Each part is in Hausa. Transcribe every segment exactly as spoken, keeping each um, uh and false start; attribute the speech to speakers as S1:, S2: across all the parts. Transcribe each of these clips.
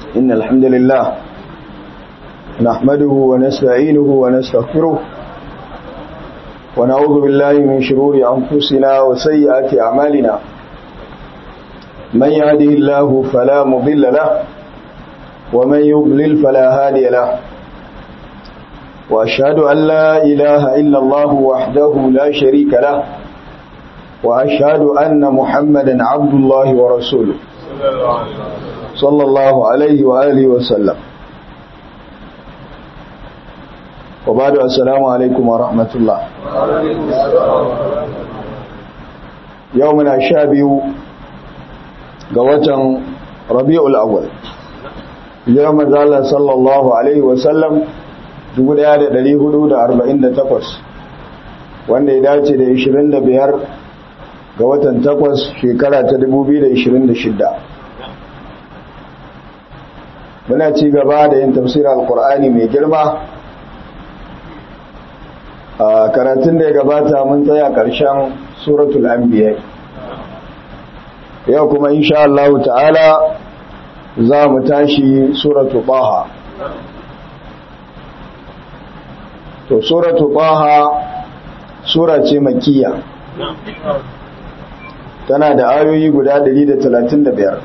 S1: إن الحمد لله نحمده ونستعينه ونستغفره ونعوذ بالله من شرور أنفسنا وسيئات أعمالنا من يهده الله فلا مضل له ومن يضلل فلا هادي له وأشهد أن لا إله إلا الله وحده لا شريك له وأشهد أن محمدا عبد الله ورسوله صلى الله عليه وآله وسلم وبعد السلام عليكم ورحمة الله يومنا الشابي قوة ربيع الأول يوم ذال صلى الله عليه وسلم dubu ɗaya da ɗari hudu da arba'in da takwas wanda ya dace da ishirin da biyar ga watan takwas shekara ta dubu biyu da ishirin da shida. Muna ci gaba da yin tafsirin alkur'ani mai girma. A karatun da ya gabata mun tsaya ƙarshen suratul anbiya. Yau kuma insha Allah ta'ala za mu tashi suratul taha. To suratu taha sura ce makkiya tana da ayoyi guda ɗari da talatin da biyar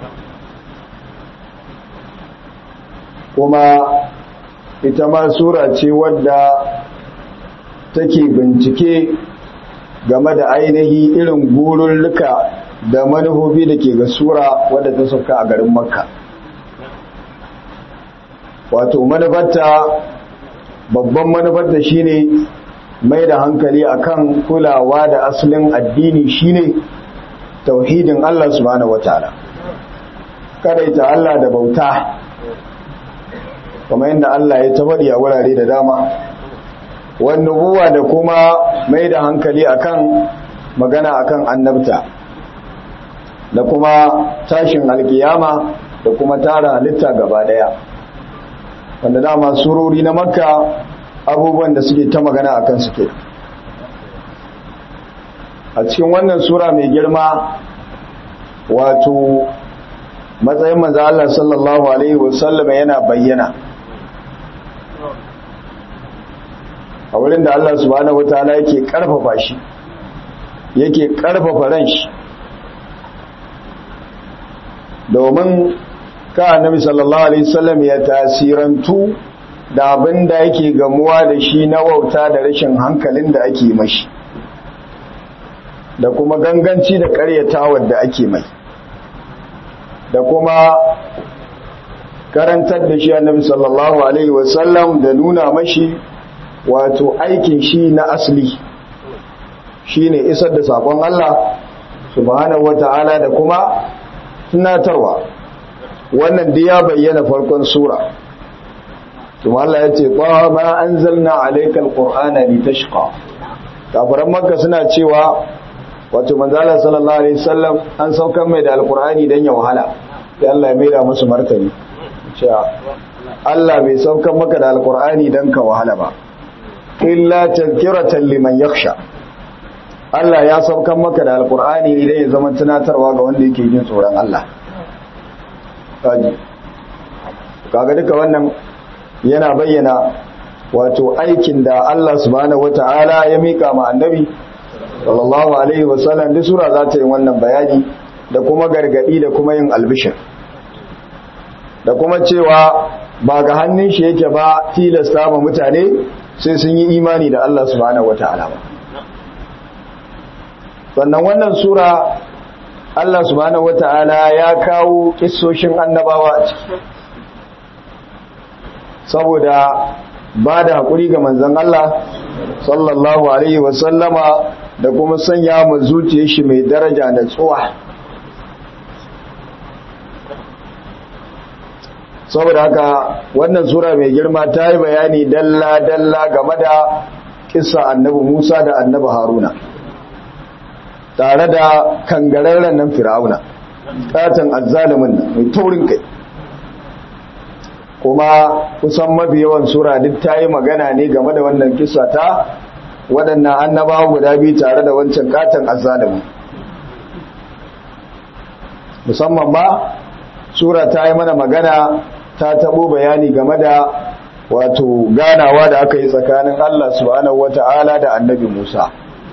S1: kuma ita ma sura ce wadda take bincike game da ainihi irin gururruka da manufofi da ke ga sura wadda ta sauka a garin makka wato manufarta babban manufar da shi ne mai da hankali akan kulawa da asalin addini shine tauhidin Allah subhanahu wataala kadaita Allah da bauta kuma inda Allah ya tabari a wurare da dama wannan nubuwa da kuma mai da hankali akan magana akan annabta da kuma tashin alkiyama da kuma tara halitta gaba daya wanda dama surori na makka abubuwan da suke ta magana a kan suke a cikin wannan sura mai girma wato matsayin manzo Allah sallallahu alaihi wasallam yana bayyana a wurin da Allah subhanahu wataala yake karfafa shi yake karfafa ran shi domin ka annabi sallallahu alaihi wasallam ya tasirantu da abin da yake gamuwa da shi na wauta da rashin hankalin da ake mashi da kuma ganganci da karyatawar da ake mai da kuma karantar da shi annabi sallallahu alaihi wasallam da nuna mashi wato aikin shi na asali shine isar da sakon Allah subhanahu wataala da kuma tunatarwa wannan da ya bayyana farkon sura kuma Allah ya ce ba ma anzalna alaykal qur'ana litashqa kafiran makka suna cewa wato manzo Allah sallallahu alaihi wasallam an saukar mai da alqur'ani dan ya wahala sai Allah ya maida musu martani cewa Allah bai saukar maka da alqur'ani dan ka wahala ba illa tadhkiratan liman yakhsha Allah ya saukar maka da alqur'ani ne dan ya zama tunatarwa ga wanda yake jin tsoron Allah kaga duka wannan yana bayyana wato aikin da Allah subhanahu wata'ala ya mika ma annabi sallallahu alaihi wasallam da sura za ta yi wannan bayani da kuma gargadi da kuma yin albishir da kuma cewa ba ga hannun shi yake ba tilasta ma mutane sai sun yi imani da Allah subhanahu wata'ala ba sannan wannan sura Allah subhanahu wata'ala ya kawo kissoshin annabawa a ciki saboda ba da haƙuri ga manzon Allah sallallahu alaihi wasallama da kuma sanya mu zuciyar shi mai daraja da tsuwa saboda haka wannan sura mai girma ta yi bayani dalla dalla game da kissa annabi Musa da annabi Haruna tare da kangararren nan fir'auna katon azzalimin nan mai taurin kai kuma kusan mafi yawan sura duk ta yi magana ne game da wannan kissa ta waɗannan annabawa guda biyu tare da wancan katon azzalimin musamman ma sura ta yi mana magana ta tabo bayani game da wato ganawa da aka yi tsakanin Allah subhanahu wata'ala da annabi Musa.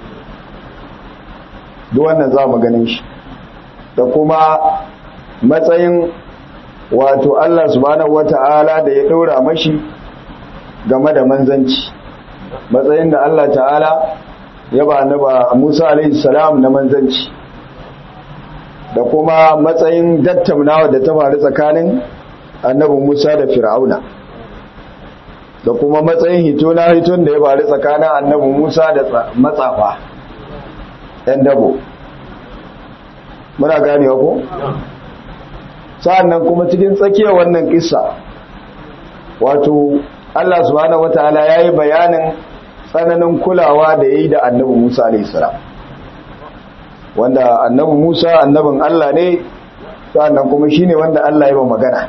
S1: Duk wannan za mu ganin shi da kuma matsayin wato Allah subhanahu wata'ala da ya ɗora mashi game da manzanci, matsayin da Allah ta'ala ya ba annaba Musa alaihi salam na manzanci, da kuma matsayin tattaunawa da ta faru tsakanin annabi Musa da Fir'auna, da kuma matsayin hito na hiton da ya faru tsakanin annabi Musa da matsafa ɗan dabo. Muna ganewa ko? Sa'annan kuma cikin tsakiyar wannan kissa wato Allah subhanahu wataala yayi bayanin tsananin kulawa da yayi da annabi Musa alayhi salam, wanda annabi Musa annabin Allah ne, sa'annan kuma shine wanda Allah ya ba magana.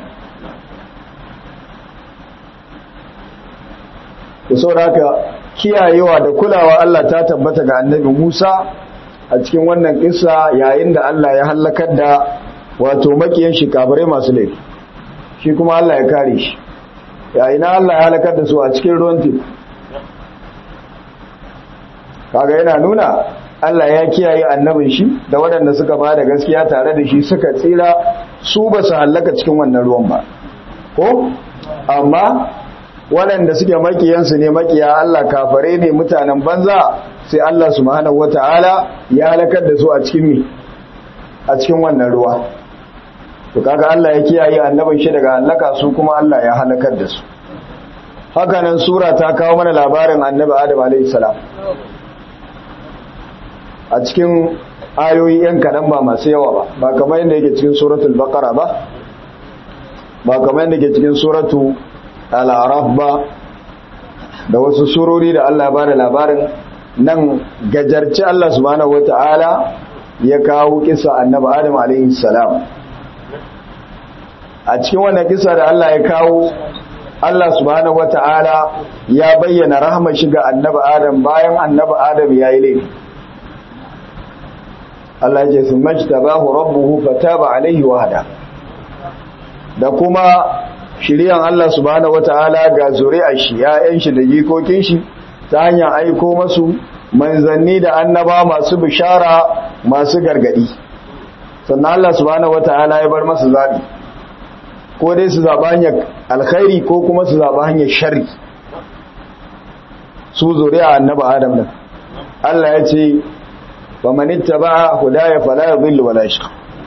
S1: Da sauraka kiyayewa da kulawa Allah ta tabbata ga annabi Musa a cikin wannan kissa yayin da Allah ya halakar da wato makiyan shi kafirai masu laifi, shi kuma Allah ya kare shi. Yayin Allah ya halakar da su a cikin ruwan teku, kaga yana nuna Allah ya kiyaye annabin shi da waɗanda suka ba da gaskiya tare da shi suka tsira, su ba su halaka cikin wannan ruwan ba ko, amma waɗanda suke makiyansu ne, makiya Allah kafare ne, mutanen banza, sai Allah subhanahu wata'ala ya halakar da su a cikin mi a cikin wannan ruwa. To kaga Allah ya kiyaye annabin shi daga halaka, su kuma Allah ya halakar da su. Haka nan sura ta kawo mana labarin annabi Adam alayhi salam a cikin ayoyi yan kaɗan ba masu yawa ba, ba kamar yadda yake cikin suratul baqara ba, ba kamar yadda yake cikin suratu al-araf ba, da wasu surori da Allah ya bada labarin. Nan gajarci Allah subhanahu wata'ala ya kawo kisa annabi Adam alayhi salam. A cikin wannan kisa da Allah ya kawo, Allah subhanahu wata'ala ya bayyana rahmar shi ga annabi Adam bayan annabi Adam ya yi laifi. Allah ya ce sun majtabahu rabbuhu fataba alaihi wa hada, da kuma shiriyan Allah subhanahu wata'ala ga zuri'ar shi, ya'yan shi da jikokin shi, ta hanyar aiko masu manzanni da annaba masu bishara masu gargadi. Sannan Allah subhanahu wata'ala ya bar masu zabi, ko dai su zaɓa hanyar alkhairi ko kuma su zaɓa hanyar sharri, su zuri'a annaba Adam nan. Allah ya ce fa man ittaba'a hudaya fala yadhillu wala yashqa,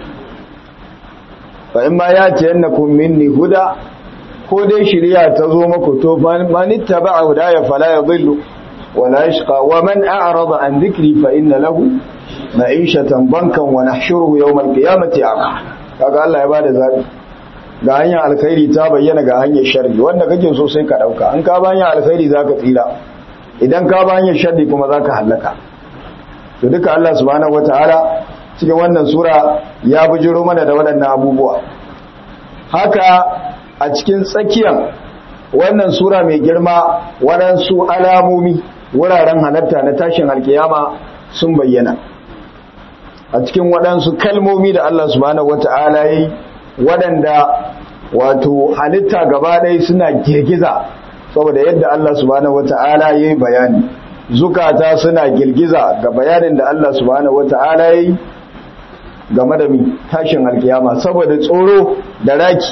S1: fa imma yatiyannakum minni huda, ko dai shiriya ta zo maku to man ittaba'a hudaya fala yadhillu wala yashqa wa man a'rada an dhikri fa inna lahu ma'ishatan bankan wa nahshuruhu yawm al-qiyamati a'ma. Kaga Allah ya bada zabi, ga hanyar alkhairi ta bayyana, ga hanyar sharri, wanda kake so sai ka dauka. In ka ba hanyar alkhairi zaka tsira, idan ka ba hanyar sharri kuma zaka halaka. To duka Allah subhanahu wataala cikin wannan sura ya bujiro mana da waɗannan abubuwa. Haka a cikin tsakiyar wannan sura mai girma waɗansu alamomi, wuraren halatta na tashin alkiyama sun bayyana a cikin waɗansu kalmomi da Allah subhanahu wata'ala yi, waɗanda wato halitta gaba ɗaya suna girgiza saboda yadda Allah subhanahu wata'ala ya yi bayani, zukata suna girgiza ga bayanin da Allah subhanahu wata'ala ya yi game da tashin alkiyama saboda tsoro da raki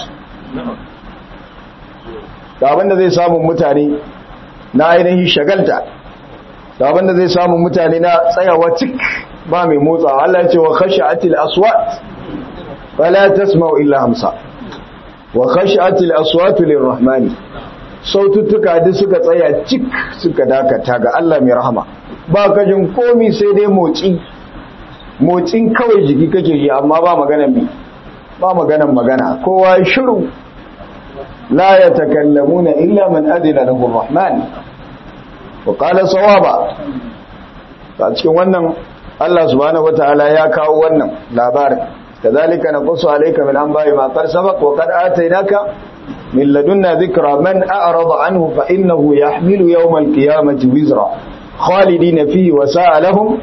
S1: da abinda zai samun mutane na ainihin shagalta, da abinda zai samun mutane na tsayawa cik ba mai motsawa. Allah ya ce wa khashi'atil aswat fala tasma'u illa hamsa, wa khashi'atil aswatu lirrahmani, saututtuka duk suka tsaya cik suka dakata ga Allah mai rahama, ba kajin komi sai dai motsi, motsin kawai jiki kake yi amma ba maganan mi ba maganan magana, kowa shiru. la yatakallamuna illa man adina lahu arrahman wa qala sawaba. a cikin wannan Allah subhanahu wataala ya kawo wannan labarin, kadhalika naqussu alayka min anba'i ma qad sabaq wa qad atainaka min ladunna dhikra man a'rada anhu fa innahu yahmilu yawm al-qiyamati wizra khalidina fihi wa sa'a lahum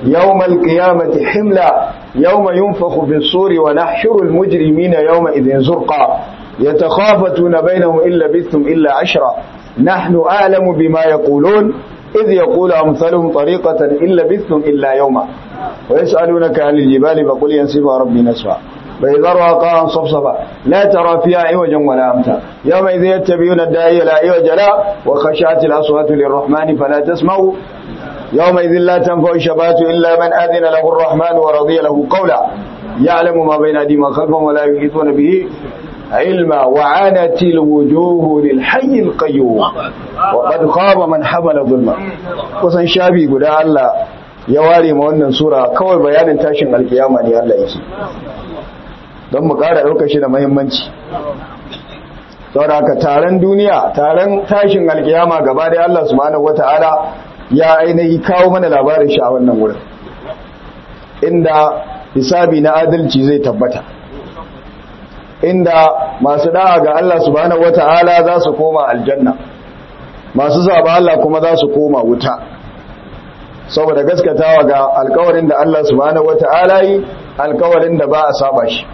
S1: يوم القيامة حملا يوم ينفخ في الصور ونحشر المجرمين يومئذ زرقا يتخافتون بينهم إن لبثتم إلا عشرا نحن أعلم بما يقولون إذ يقول أمثلهم طريقة إن لبثتم إلا يوما ويسألونك عن الجبال فقل ينسفها ربي نسفا فإذا رأى صفصفا لا ترى فيها عوجا ولا أمتا يومئذ يتبعون الداعي لا عوج له وخشعت الأصوات للرحمن فلا تسمعوا يومئذ لا تنفع الشفاعة إلا من أذن له الرحمن ورضي له قولا يعلم ما بين أيديهم وخلفهم ولا يحيطون به علما وعنت الوجوه للحي القيوم وقد خاب من حمل ظلما kusan shafi guda Allah ya ware ma wannan sura kawai bayanin tashin alkiyama ne Allah yake don mu ƙara ɗaukar shi da muhimmanci saboda haka taron duniya taron tashin alkiyama gaba da Allah subhanahu wataala ya ainihi kawo mana labarin shi a wannan wurin inda hisabi na adalci zai tabbata inda masu da'a ga Allah subhanahu wata'ala za su koma aljanna masu zaba Allah kuma za su koma wuta saboda gaskatawa ga alkawarin da Allah subhanahu wata'ala yi alkawarin da ba a saba shi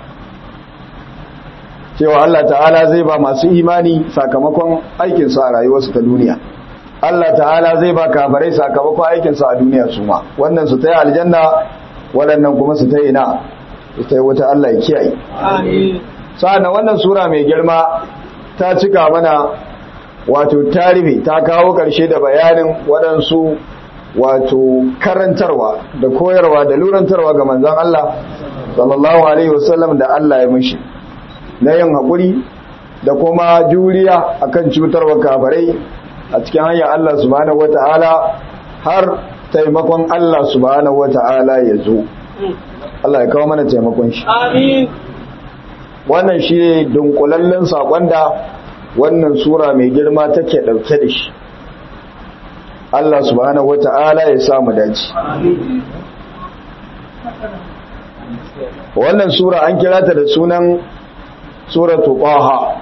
S1: cewa Allah ta'ala zai ba masu imani sakamakon aikinsu a rayuwarsu ta duniya Allah ta'ala zai ba kafirai sakamakon aikinsu a duniya su ma wannan su ta yi aljanna waɗannan kuma su ta yi na su ta yi wuta Allah ya kiyaye amin sa'annan wannan sura mai girma ta cika mana wato tarihi ta kawo ƙarshe da bayanin waɗansu wato karantarwa da koyarwa da lurantarwa ga manzon Allah sallallahu alaihi wasallam da Allah ya mishi na yin haƙuri da kuma juriya akan cutarwa kafirai a cikin hanyar Allah subhanahu wata'ala har taimakon Allah subhanahu wata'ala ya zo Allah ya kawo mana taimakon shi amin wannan shi ne dunkulallen saƙon da wannan sura mai girma take ɗauke da shi Allah subhanahu wata'ala ya samu dace wannan sura an kira ta da sunan suratu Taha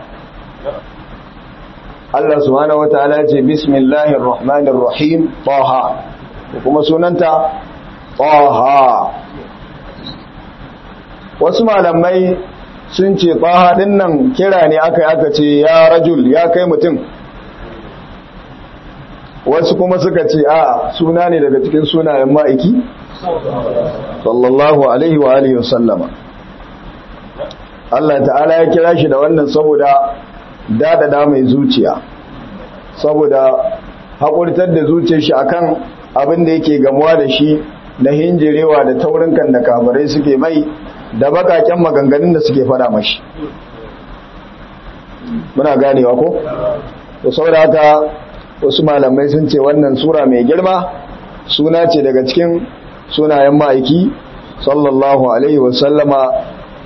S1: Allah subhanahu wata'ala ce bismillahir rahmanir rahim Taha kuma sunanta Taha wasu malamai sun ce Taha din nan kira ne aka yi aka ce ya rajul ya kai mutum wasu kuma suka ce a suna ne daga cikin sunayen ma'aiki sallallahu alaihi wa alihi wasallama Allah ta'ala ya kira shi da wannan saboda dadada mai zuciya saboda haƙurtar da zuciyar shi akan abin da yake gamuwa da shi na hinjirewa da taurin kan da kafirai suke mai da bakaken maganganun da suke fada mashi muna ganewa ko to saboda haka wasu malamai sun ce wannan sura mai girma suna ce daga cikin sunayen ma'aiki sallallahu alaihi wasallama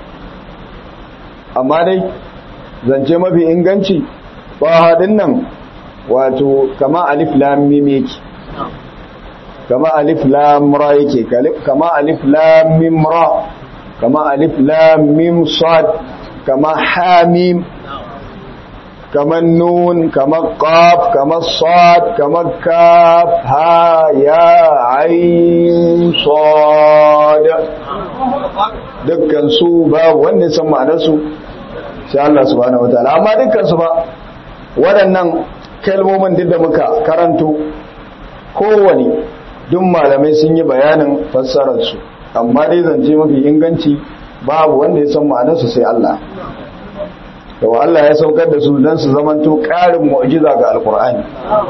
S1: amma dai zance mafi inganci ba haɗin nan wato kama alif lam mim yake kama alif lam ra yake kama alif lam mim ra kama alif lam mim sad kama ha mim kama nun kama qaf kama sad kama kaf ha ya ain sad dukkan su ba wanda san ma'anar su sai Allah subhanahu wataala amma dukkan su ba waɗannan kalmomin duk da muka karanto kowane duk malamai sun yi bayanin fassarar su amma dai zance mafi inganci babu wanda ya san ma'anar su sai Allah to Allah ya saukar da su dan su zamanto ƙarin mu'jiza ga alqur'ani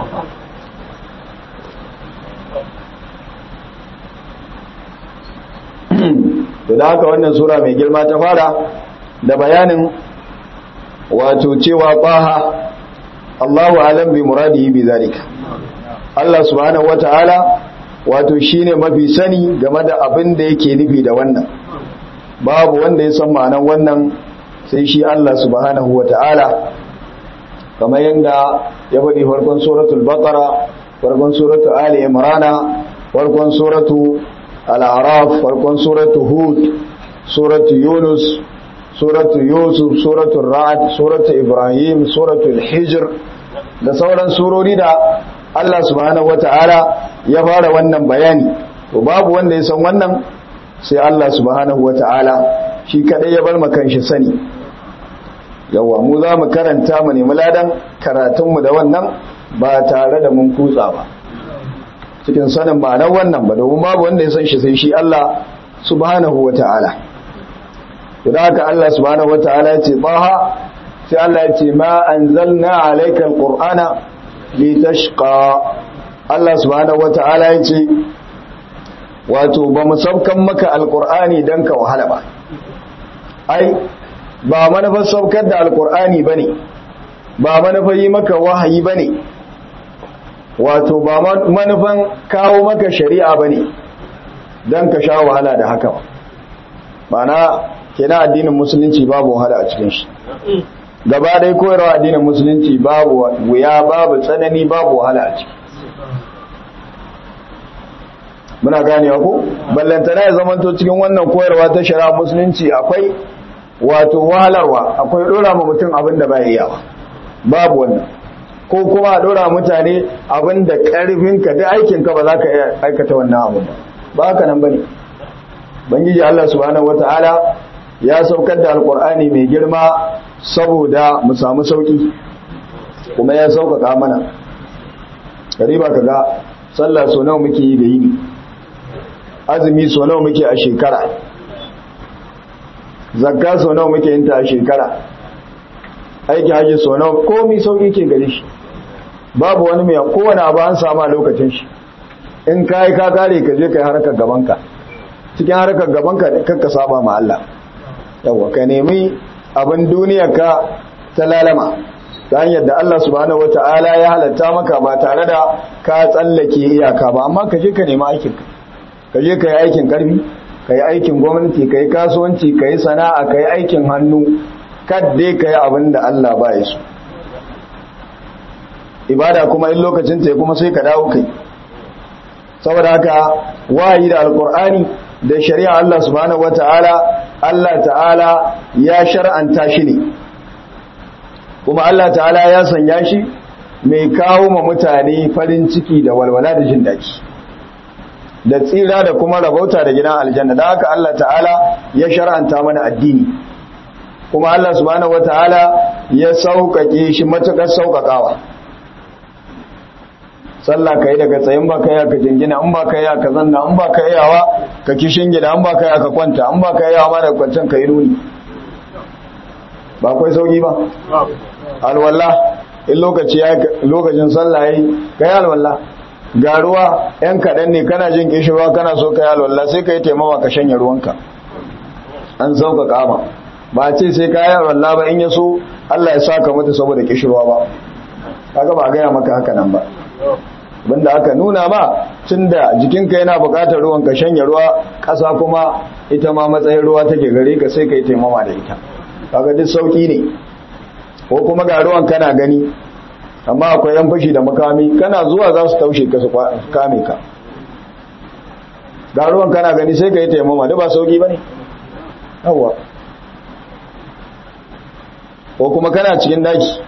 S1: to da haka wannan sura mai girma ta fara da bayanin wato cewa qaha Allahu alam bi muradihi bi zalika Allah subhanahu wataala wato shine mafi sani game da abin da yake nufi da wannan babu wanda ya san ma'anar wannan sai shi Allah subhanahu wataala kamar yanda ya faɗi farkon suratul baqara farkon suratul ali imran farkon suratul al-a'raf farkon suratul hud suratul yunus suratul yusuf suratul ra'd suratul ibrahim suratul hijr da sauran surori da Allah subhanahu wata'ala ya fara wannan bayani to babu wanda ya san wannan sai Allah subhanahu wata'ala shi kadai ya bar makan shi sani. Yawa mu za mu karanta mu nemi ladan karatunmu da wannan ba tare da mun kutsa ba cikin sanin ma'anar wannan ba, domin babu wanda ya san shi sai shi Allah subhanahu wata'ala. to da haka Allah subhanahu wata'ala ya ce baha, sai Allah ya ce ma anzalna alayka alqur'ana litashqa. Allah subhanahu wata'ala ya ce wato ba mu saukan maka alqur'ani dan ka wahala ba. ai ba manufar saukar da alqur'ani bane, ba manufar yi maka wahayi bane, wato ba manufan kawo maka shari'a bane dan ka sha wahala da haka. Ma'ana kenan addinin musulunci babu wahala a cikin shi. Gaba dai koyarwa addinin musulunci babu wuya, babu tsanani, babu wahala a ciki. Muna ganewa ko ballantana ya zamanto cikin wannan koyarwa ta shari'a musulunci akwai wato wahalarwa, akwai dora ma mutum abin da bai iya ba, babu wannan. Ko kuma a dora mutane abin da karfinka da aikinka ba za ka iya aikata wannan abin ba, ba haka nan bane. Bangiji Allah subhanahu wataala ya saukar da alkur'ani mai girma saboda mu samu sauki, kuma ya sauƙaƙa mana. Kariba kaga sallah so nawa muke yi da yini, azumi so nawa muke a shekara, zakka so nawa muke yin ta a shekara, aiki haji so nawa, komai sauki ke gare shi. Babu wani mai kowane abu an samu a lokacin shi. In kai ka kare ka je kai harkar gabanka, cikin harkar gabanka kakka saba ma Allah. Yawa ka nemi abin duniyarka ta lalama ta hanyar da Allah subhanahu wata'ala ya halatta maka ba tare da ka tsallake iyaka ba, amma ka je ka nemi aikin ka je ka yi aikin karfi, ka yi aikin gwamnati, ka yi kasuwanci, ka yi sana'a, ka yi aikin hannu, kadde ka yi abin da Allah ba ya so. Ibada kuma in lokacin ta kuma sai ka dawo kai. Saboda haka wahayi da alkur'ani da shari'a Allah subhanahu wata'ala, Allah ta'ala ya shar'anta shi ne, kuma Allah ta'ala ya sanya shi mai kawo ma mutane farin ciki da walwala da jin daɗi da tsira da kuma rabauta da gidan aljanna. Da haka Allah ta'ala ya shar'anta mana addini, kuma Allah subhanahu wata'ala ya sauƙaƙe shi matuƙar sauƙaƙawa. Sallah kai daga tsayin ba kai aka jingina, in ba kai aka zanna, in ba kai yawa ka kishin gida, in ba kai aka kwanta, in ba kai yawa ma da kwancan kai nuni. Ba kai sauki ba. Alwala in lokaci ya lokacin sallah yayi kai alwala. Ga ruwa yan kadan ne, kana jin kishirwa kana so kai alwala sai kai taimama ka shanye ruwanka. An sauka kama. Ba ce sai kai alwala ba in yaso Allah ya saka mutu saboda kishirwa ba. Kaga ba ga ya maka haka nan ba. Banda aka nuna ma tunda jikinka yana buƙatar ruwan ka shanye ruwa, ƙasa kuma ita ma matsayin ruwa take gare ka sai kai taimama da ita. Kaga duk sauki ne. Ko kuma ga ruwan kana gani amma akwai yan fashi da makami, kana zuwa za su taushe ka su kame ka. Ga ruwan kana gani sai kai taimama, da ba sauki bane. Yawwa. Ko kuma kana cikin daki,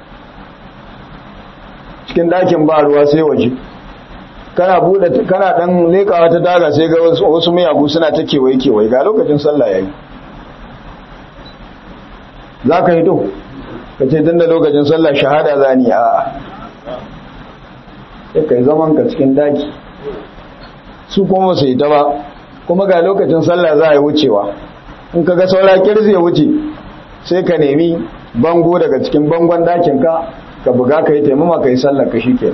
S1: cikin dakin ba ruwa sai waje, kana bude kana dan lekawa ta daga sai ga wasu, wasu miyagu suna ta kewaye kewaye, ga lokacin sallah yayi. Zaka yi to kace dan da lokacin sallah shahada zani a sai kai zaman ka cikin daki, su kuma sai ta ba, kuma ga lokacin sallah za a yi wucewa, in kaga saura kirzi ya wuce sai ka nemi bango daga cikin bangon dakin ka ka buga ka yi taimama ka yi sallar ka shike.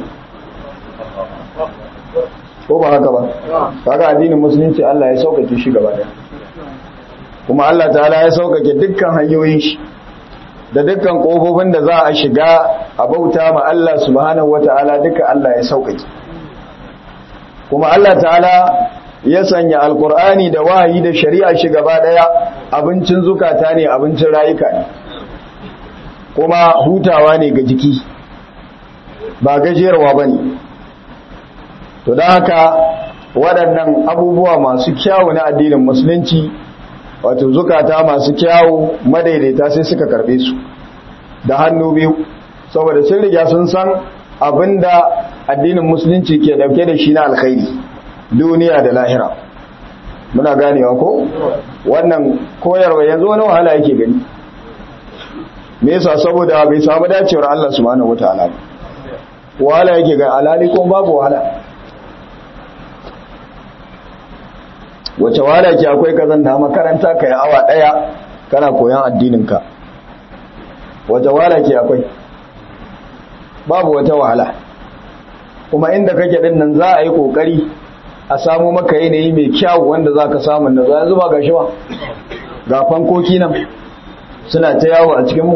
S1: Ko ba haka ba? Kaga addinin musulunci Allah ya sauƙaƙe shi gaba ɗaya, kuma Allah ta'ala ya sauƙaƙe dukkan hanyoyin shi da dukkan ƙofofin da za a shiga a bauta ma Allah subhanahu wata'ala, duka Allah ya sauƙaƙe. Kuma Allah ta'ala ya sanya alƙur'ani da wahayi da shari'a shi gaba ɗaya abincin zukata ne, abincin rayuka ne, kuma hutawa ne ga jiki, ba gajiyarwa ba ne. To da haka waɗannan abubuwa masu kyawu na addinin musulunci, wato zukata masu kyawu madaidaita sai suka karɓe su da hannu biyu, saboda sun riga sun san abinda addinin musulunci ke ɗauke da shi na alkhairi, duniya da lahira. Muna ganewa ko wannan koyarwa yanzu wani wahala yake gani, me yasa? Saboda bai samu dacewar Allah subhanahu wataala ba. Wahala yake ga alali ko babu wahala. Wace wahala ke akwai kazan da makaranta kai awa daya kana koyon addinin ka? Wace wahala ke akwai? Babu wata wahala. Kuma inda kake din nan za a yi kokari a samu maka yanayi mai kyau wanda za ka samu da za zuba ga shi ba ga fankoki nan suna ta yawo a cikinmu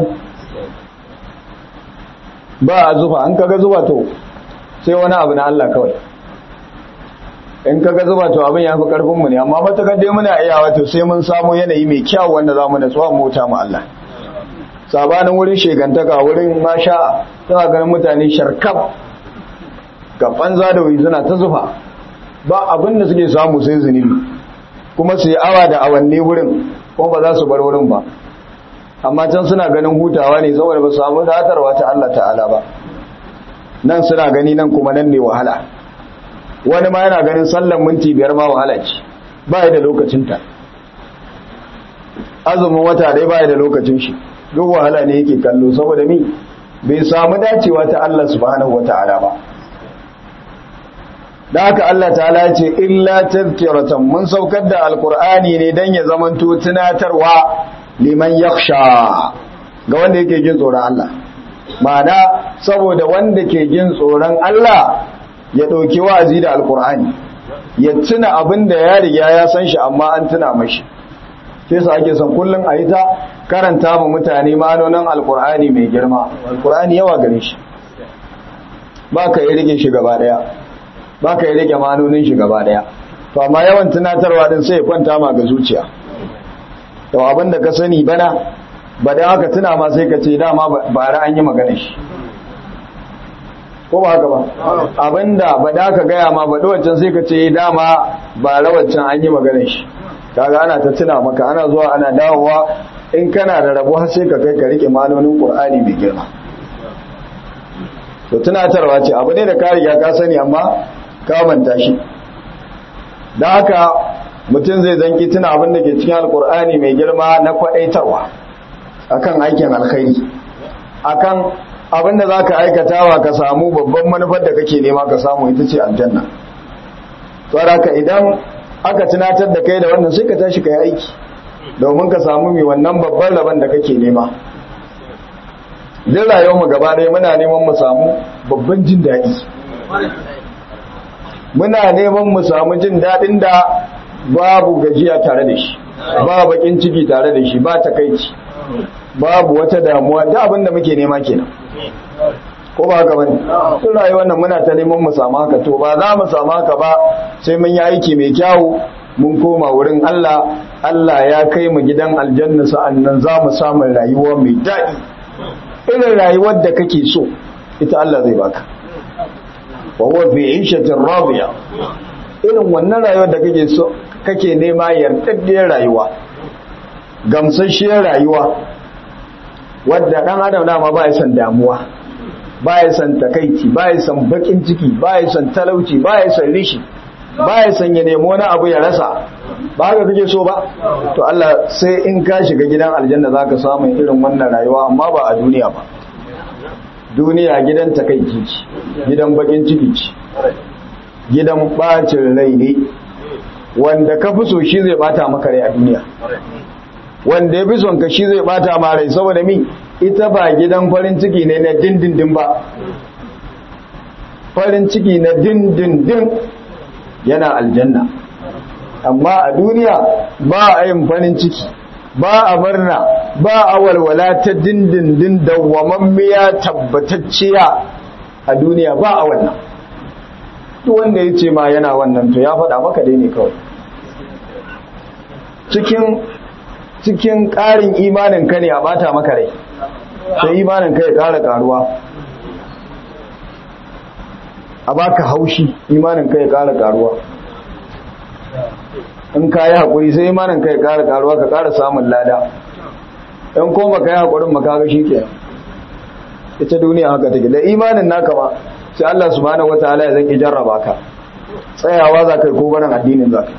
S1: ba a zuba. An kaga zuba to sai wani abu na Allah kawai, in kaga zuba to abin ya fi karfinmu ne, amma matakar dai muna iya wato sai mun samu yanayi mai kyau wanda za mu natsuwa mota mu Allah. Sabanin wurin shegantaka, wurin masha suna ganin mutane sharkaf ga banza da wai suna ta zufa, ba abin da suke samu sai zunubi, kuma su yi awa da awanni wurin kuma ba za su bar wurin ba, amma can suna ganin hutawa ne saboda ba su samu datarwa ta Allah ta'ala ba. Nan suna gani nan kuma nan ne wahala. Wani ma yana ganin sallan minti biyar ma wahala ce, ba ya da lokacinta. Azumin wata dai ba ya da lokacin shi, duk wahala ne yake kallo saboda mi bai samu dacewa ta Allah subhanahu wa ta'ala ba. Da haka Allah ta'ala ya ce illa tazkiratan, mun saukar da alqur'ani ne dan ya zamanto tunatarwa liman yakhsha, ga wanda yake jin tsoron Allah. Ma'ana saboda wanda ke jin tsoron Allah ya dauki wa'azi da alqur'ani, ya tuna abin da ya riga ya san shi amma an tuna mashi. Sai sa ake son kullun ayi ta karanta ma mutane ma'anonin alqur'ani mai girma. Alqur'ani yawa gare shi, ba ka yi rike shi gaba daya, ba ka yi rike manonin shi gaba daya, to amma yawan tunatarwa din sai ya kwanta ma ga zuciya. To abinda ka sani bana ba da haka tuna ma sai ka ce dama ba ra an yi magana shi, ko ba haka ba? Abinda ba da ka gaya ma ba wancan sai ka ce dama ba ra wancan an yi magana shi. Kaga ana ta tuna maka, ana zuwa ana dawowa, in kana da rabo har sai ka kai ka rike manonin Qur'ani mai girma. To tunatarwa ce abu ne da ka riga ka sani amma ka manta shi. Da haka mutum zai zanki tuna abin da ke cikin alkur'ani mai girma na kwadaitarwa akan aikin alkhairi, akan abin da za ka aikatawa ka samu babban manufar da kake nema ka samu, ita ce aljanna. Saboda idan aka tunatar da kai da wannan sai ka tashi ka yi aiki domin ka samu mai wannan babban rabon da kake nema. Duk rayuwarmu gaba ɗaya muna neman mu samu babban jin daɗi, muna neman mu samu jin daɗin da babu gajiya tare da shi, ba bakin ciki tare da shi, ba takaici, babu wata damuwa, da abin da muke nema kenan, ko ba haka bane? Duk rayuwar nan muna ta neman mu samu haka, to ba za mu samu haka ba sai mun yi aiki mai kyawu, mun koma wurin Allah, Allah ya kai mu gidan aljanna, sa'annan za mu samu rayuwa mai daɗi. Irin rayuwar da kake so ita Allah zai baka, wa huwa fi 'ishatin radiya. Irin wannan rayuwar da kake so kake nema, yardaddiyar rayuwa, gamsasshiyar rayuwa, wadda dan adam dama ba ya san damuwa, ba ya san takaici, ba ya san bakin ciki, ba ya san talauci, ba ya san rishi, ba ya san ya nemo wani abu ya rasa, ba haka kake so ba? To Allah sai in ka shiga gidan aljanna zaka samu irin wannan rayuwa, amma ba a duniya ba. Duniya gidan takaici ce, gidan bakin ciki ce, gidan bacin rai ne. Wanda ka fi so shi zai bata maka rai a duniya, wanda ya fi son ka shi zai bata ma rai, saboda mi ita ba gidan farin ciki ne na dindindin ba. Farin ciki na dindindin yana aljanna, amma a duniya ba a yin farin ciki, ba a murna, ba a walwala ta dindindin dawwamammiya tabbatacciya a duniya, ba a wannan. Duk wanda ya ce ma yana wannan to ya faɗa maka dai ne kawai. Cikin cikin ƙarin imanin ka ne a bata maka rai, sai imanin ka ya ƙara ƙaruwa, a baka haushi, imanin ka ya ƙara ƙaruwa. In ka yi haƙuri sai imanin ka ya ƙara ƙaruwa, ka ƙara samun lada. In kuma ka yi haƙurin makaga shi ke. Ita duniya haka take, da imanin naka ma sai Allah subhanahu wataala ya zaki jarraba ka. tsayawa za ka yi ko barin addinin za ka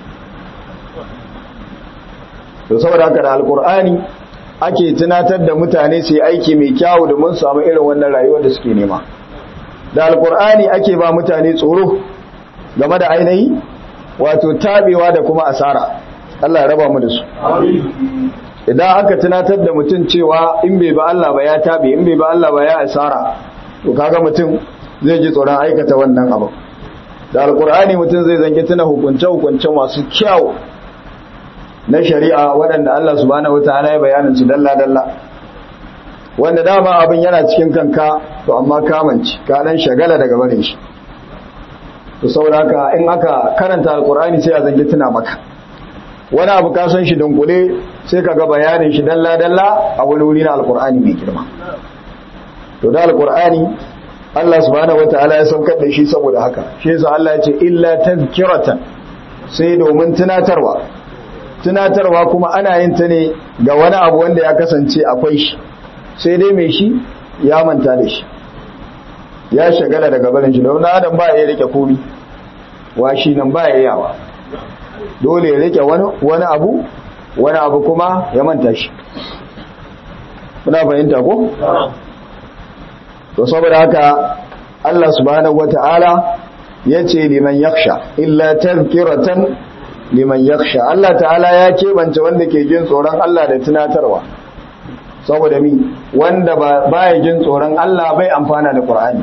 S1: to saboda haka da alkur'ani ake tunatar da mutane su yi aiki mai kyawu da mun samu irin wannan rayuwar da suke nema da alkur'ani ake ba mutane tsoro game da ainihi wato tabewa da kuma asara Allah ya raba mu da su idan aka tunatar da mutum cewa in bai ba Allah ba ya tabe in bai ba Allah ba ya asara to kaga mutum zai ji tsoron aikata wannan abu da alkur'ani mutum zai zange tuna hukunce hukunce masu kyau na shari'a waɗanda Allah subhanahu wataala ya bayanin su dalla dalla wanda dama abin yana cikin kanka to amma kamanci ka dan shagala daga barin shi to saboda haka in aka karanta alkur'ani sai a zange tuna maka wani abu ka san shi dunkule sai ka ga bayanin shi dalla dalla a wani wuri na alkur'ani mai girma to da alkur'ani Allah subhanahu wataala ya saukar da shi saboda haka shi yasa Allah ya ce illa tazkiratan sai domin tunatarwa tunatarwa kuma ana yin ta ne ga wani abu wanda ya kasance akwai shi sai dai mai shi ya manta da shi ya shagala daga barin shi da wani adam ba ya rike komi wa shi nan ba ya yawa dole ya rike wani abu wani abu kuma ya manta shi kuna fahimta ko? to saboda haka Allah subhanahu wata'ala ya ce liman yakhsha illa tazkiratan liman yakhsha Allah ta'ala ya kebance wanda ke jin tsoron Allah da tunatarwa saboda mi wanda ba ya jin tsoron Allah bai amfana da Qur'ani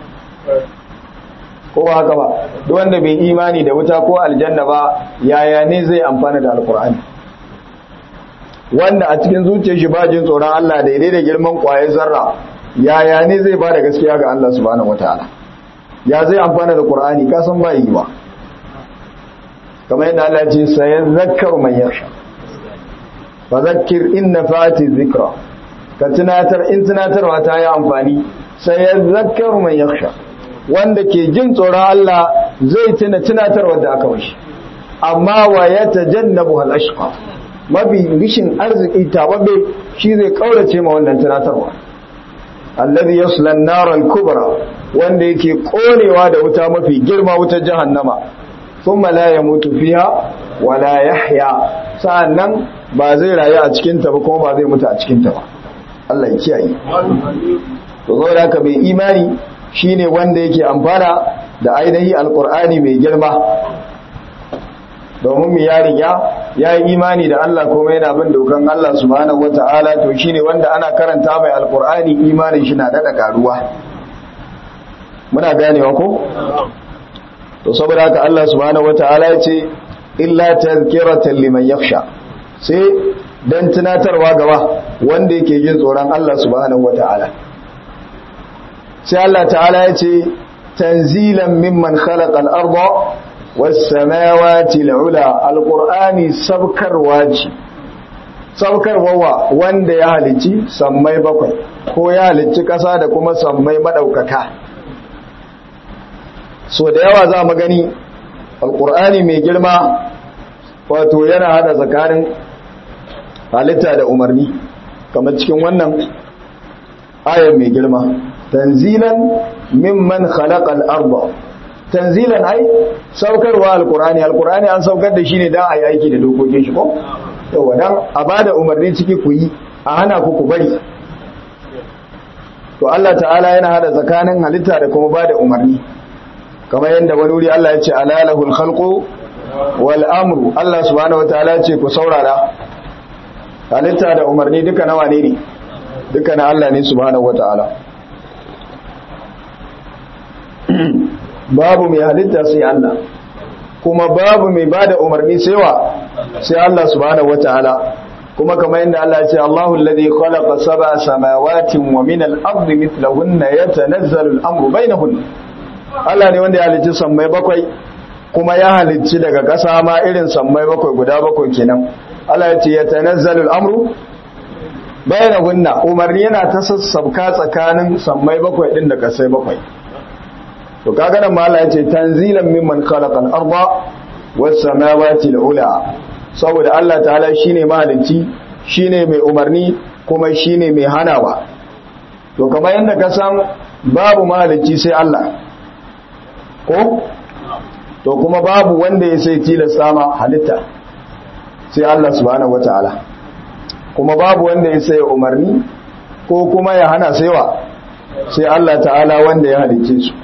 S1: ko ba haka ba duk wanda bai imani da wuta ko aljanna ba yaya ne zai amfana da alqur'ani wanda a cikin zuciyar shi ba jin tsoron Allah daidai da girman kwayar zarra yaya ne zai ba da gaskiya ga Allah subhanahu wataala ya zai amfana da qur'ani ka san ba yi ba kamar yadda Allah ya ce sayazakkaru man yakhsha fadhakkir in nafati dhikra ka tunatar in tunatarwa ta yi amfani sayazakkaru man yakhsha wanda ke jin tsoron Allah zai tuna tunatarwar da aka washi amma wa yatajannabu al-ashqa mabi rishin arziki tababbe shi zai kaurace ma wannan tunatarwa alladhi yasla an-nar al-kubra wanda yake korewa da wuta mafi girma wutar jahannama thumma la yamutu fiha wa la yahya sa'annan ba zai rayu a cikin ta ba kuma ba zai mutu a cikin ta ba Allah ya kiyaye to zo da ka bai imani shine wanda yake amfana da ainihi alqur'ani mai girma domin mu ya riga ya yi imani da Allah kuma yana bin dokan Allah subhanahu wata'ala to shine wanda ana karanta mai alqur'ani imanin shi na dada karuwa muna ganewa ko to saboda haka Allah subhanahu wata'ala ya ce illa tazkiratan liman yakhsha sai dan tunatarwa gaba wanda yake jin tsoron Allah subhanahu wata'ala sai Allah ta'ala ya ce tanzilan mimman khalaqa al-arda was-samawati al-ula al-qur'ani sabkarwa ce sabkarwa wanda ya halici sammai bakwai ko ya halici kasa da kuma sammai madaukaka so da yawa za mu gani al-qur'ani mai girma wato yana hada tsakanin halitta da umarni kamar cikin wannan ayar mai girma tanzilan mimman khalaqal arda tanzilan ai saukarwa alqur'ani alqur'ani an saukar da shi ne dan ayi aiki da dokokin shi ko yawa dan a bada umarni ciki ku yi a hana ku ku bari to Allah ta'ala yana hada tsakanin halitta da kuma bada umarni kamar yadda wani wuri Allah ya ce alalahul khalqu wal amru Allah subhanahu wataala ya ce ku saurara halitta da umarni duka nawa ne ne duka na Allah ne subhanahu wataala babu mai halitta sai Allah kuma babu mai bada umarni sai wa sai Allah subhanahu wataala kuma kamar yadda Allah ya ce Allahu alladhi khalaqa sab'a samawati wa min al-ardi mithlahunna yatanazzalu al-amru bainahunna Allah ne wanda ya halicci sammai bakwai kuma ya halicci daga ƙasa ma irin sammai bakwai guda bakwai kenan Allah ya ce yatanazzalu al-amru bainahunna umarni yana ta sassabka tsakanin sammai bakwai din da ƙasai bakwai to kaga nan ma Allah ya ce tanzilan mimman khalaqa al-arda was samawati al-ula saboda Allah ta'ala shine mahalicci shine mai umarni kuma shine mai hanawa to kamar yanda ka san babu mahalicci sai Allah ko to kuma babu wanda ya sai tilasta ma halitta sai Allah subhanahu wataala, kuma babu wanda ya sai umarni ko kuma ya hana saiwa sai Allah ta'ala wanda ya halicce su.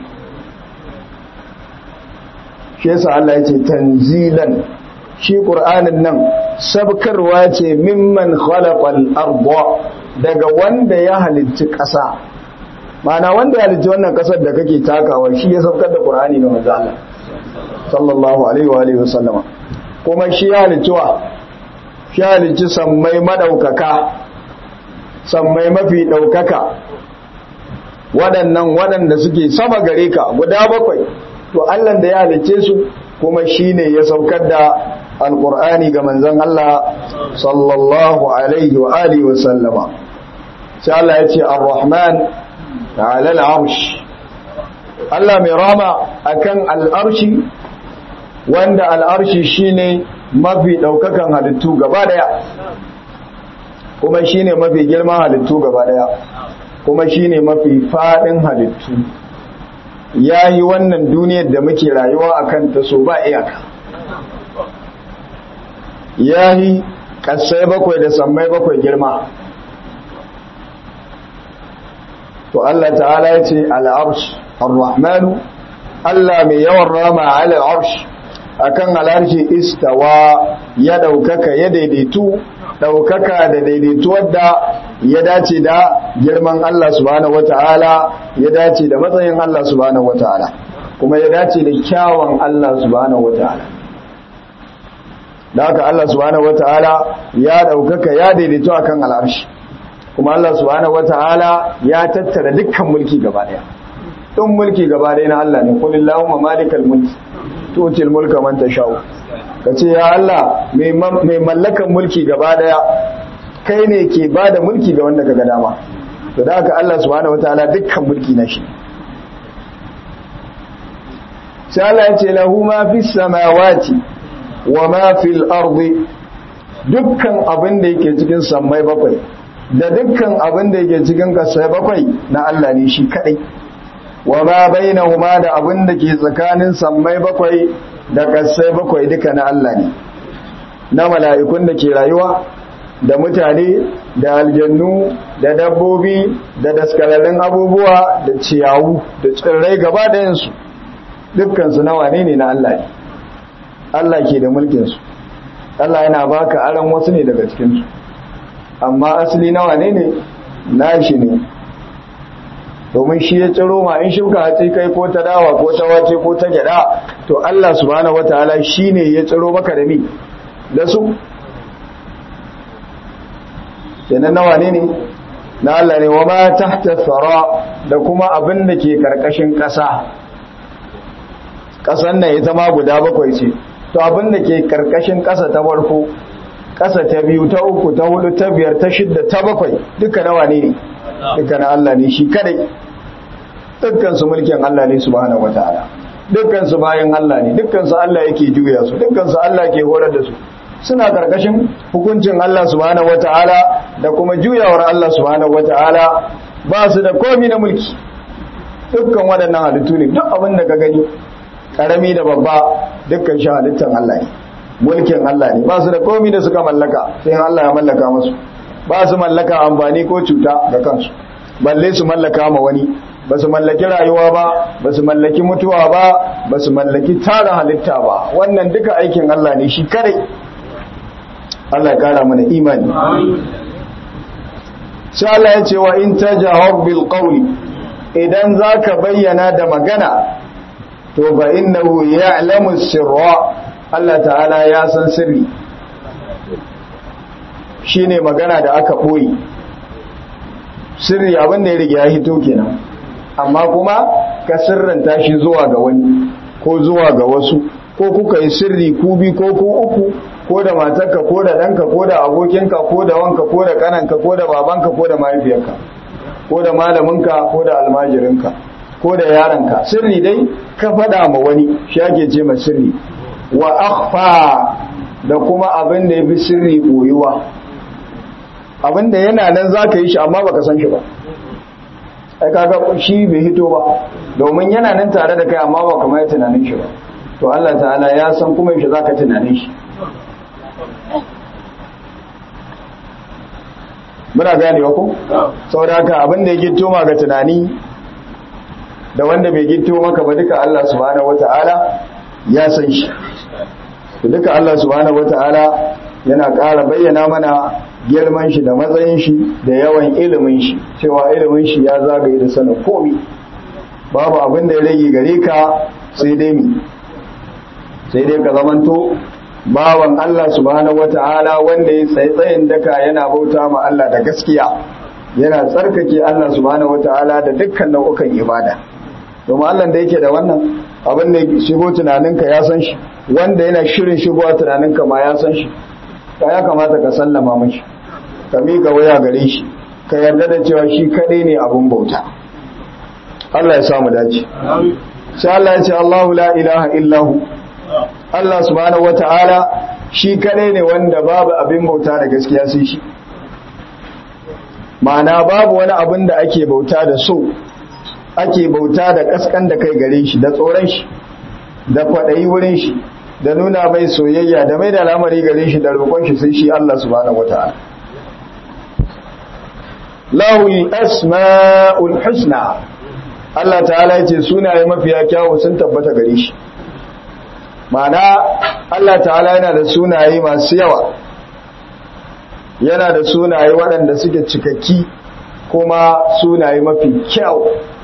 S1: Shi yasa Allah ya ce tanzilan, shi Qur'anin nan sabkarwa ce mimman khalaqal arda, daga wanda ya halicci ƙasa. Ma'ana wanda ya halicci wannan ƙasar da kake takawa shi ya sabkar da Qur'ani ga manzo Allah sallallahu alaihi wa alihi wasallama. Kuma shi ya halicci wa shi ya halicci sammai madaukaka, sammai mafi daukaka, waɗannan waɗanda suke sama gare ka guda bakwai, to Allah da ya halicce su kuma shine ya saukar da alqur'ani ga manzon Allah sallallahu alaihi wa alihi wa sallama. Sai Allah ya ce ar-rahman 'ala al-'arsh, Allah mai rama akan al-arshi, wanda al-arshi shine mafi daukakan halittu gaba daya, kuma shine mafi girman halittu gaba daya, kuma shine mafi fadin halittu. Ya yi wannan duniyar da muke rayuwa a kanta so ba iyaka, ya yi ƙasai bakwai da sammai bakwai girma. To Allah ta'ala ya ce al'arsh ar-rahmanu, Allah mai yawan rama al'arsh akan al'arshi istawa, ya ɗaukaka ya daidaitu, ɗaukaka da daidaitu wadda ya dace da girman Allah subhanahu wata'ala, ya dace da matsayin Allah subhanahu wata'ala, kuma ya dace da kyawun Allah subhanahu wata'ala. Da haka Allah subhanahu wata'ala ya ɗaukaka ya daidaitu akan al'arshi, kuma Allah subhanahu wata'ala ya tattara dukkan mulki gaba ɗaya. Ɗin mulki gaba ɗaya na Allah ne, kulillahumma malikal mulki tutil mulka man tashau. Kace ya Allah mai mallakan mulki gaba daya, kai ne ke bada mulki ga wanda kaga dama. To da haka Allah subhanahu wataala dukkan mulki na shi. Sai Allah ya ce lahu ma fis samawati wa ma fil ardi, dukkan abin da yake cikin sammai bakwai da dukkan abin da yake cikin kasai bakwai na Allah ne shi kadai. Wa ma bainahuma, da abin da ke tsakanin sammai bakwai da kasai bakwai duka na Allah ne, na mala'ikun da ke rayuwa, da mutane, da aljannu, da dabbobi, da daskararrun abubuwa, da ciyawu, da tsirrai gaba ɗayansu, dukkansu na wane ne na Allah ne. Allah ke da mulkinsu, Allah yana baka aron wasu ne daga cikinsu, amma asali na wane ne na shi ne, domin shi ya tsiro ma in shuka hatsi kai ko ta dawa ko ta wace ko ta gyada, to Allah subhanahu wataala shine ya tsiro maka da ni da su. Kenan nawa ne ne na Allah ne. Wa ma tahta thara, da kuma abin da ke karkashin ƙasa. Ƙasan nan ita ma guda bakwai ce, to abin da ke karkashin ƙasa ta farko, ƙasa ta biyu, ta uku, ta hudu, ta biyar, ta shidda, ta bakwai, duka nawa ne ne? Duka na Allah ne shi kadai. Dukkan su mulkin Allah ne subhanahu wataala, dukkan su bayan Allah ne, dukkan su Allah yake juya su, dukkan su Allah ke horar da su, suna karkashin hukuncin Allah subhanahu wataala da kuma juyawar Allah subhanahu wataala, ba su da komai na mulki. Dukkan waɗannan halittu ne, duk abin da ka gani karami da babba, dukkan shi halittan Allah ne, mulkin Allah ne, ba su da komai da suka mallaka sai Allah ya mallaka musu. Ba su mallaka amfani ko cuta ga kansu, balle su mallaka ma wani. Ba su mallaki rayuwa ba, ba su mallaki mutuwa ba, ba su mallaki tara halitta ba. Wannan duka aikin Allah ne shi kare. Allah ya kara mana imani. Sai Allah ya ce wa in tajahar bil qawli, idan zaka bayyana da magana, to fa innahu ya'lamu sirra, Allah ta'ala ya san sirri. Shine magana da aka boye. Sirri abin da ya riga ya hito kenan. Amma kuma ka sirranta shi zuwa ga wani ko zuwa ga wasu, ko kuka yi sirri ku bi ko ku uku, ko da matarka ko da ɗanka ko da abokinka ko da wanka ko da kananka ko da babanka ko da mahaifiyarka ko da malaminka ko da almajirinka ko da yaranka. Sirri dai ka faɗa ma wani shi ake ce ma sirri. Wa akhfa, da kuma abin da ya fi sirri boyuwa, abin da yana nan za ka yi shi amma baka san shi ba. Ai kaga shi bai hito ba, domin yana nan tare da kai amma ba kamar tunanin shi ba. to Allah ta'ala ya san kuma yaushe zaka tunanin shi. Muna gane wa ku? Saboda haka abin da ya gitto ma ga tunani da wanda bai gitto maka ba duka Allah subhanahu wata'ala ya san shi. Duka Allah subhanahu wata'ala yana ƙara bayyana mana girman shi da matsayin shi da yawan ilimin shi, cewa ilimin shi ya zagaye da sanin komai. Babu abin da ya rage gare ka sai dai mi sai dai ka zamanto bawan Allah subhanahu wata'ala wanda ya tsaye tsayin daka yana bauta ma Allah da gaskiya, yana tsarkake Allah subhanahu wata'ala da dukkan nau'ukan ibada. Domin Allah da yake da wannan abin da shigo tunaninka ya san shi, wanda yana shirin shigowa tunaninka ma ya san shi, ka ya kamata ka sallama mashi, ka miƙa waya gare shi, ka yarda da cewa shi kaɗai ne abin bauta. Allah ya samu dace. Sai Allah ya ce Allahu la ilaha illahu, Allah subhanahu wata'ala shi kadai ne wanda babu abin bauta da gaskiya sai shi. Ma'ana babu wani abin da ake bauta da so, ake bauta da kaskan da kai gare shi, da tsoron shi, da kwaɗayi wurin shi, da nuna mai soyayya, da mai da al'amari gare shi, da roƙon shi sai shi Allah subhanahu wata'ala. Lahul asma'ul husna, Allah ta'ala ya ce sunaye mafiya kyawu sun tabbata gare shi. Ma'ana Allah ta'ala yana da sunaye masu yawa, yana da sunaye waɗanda suke cikakki kuma sunaye mafi kyau.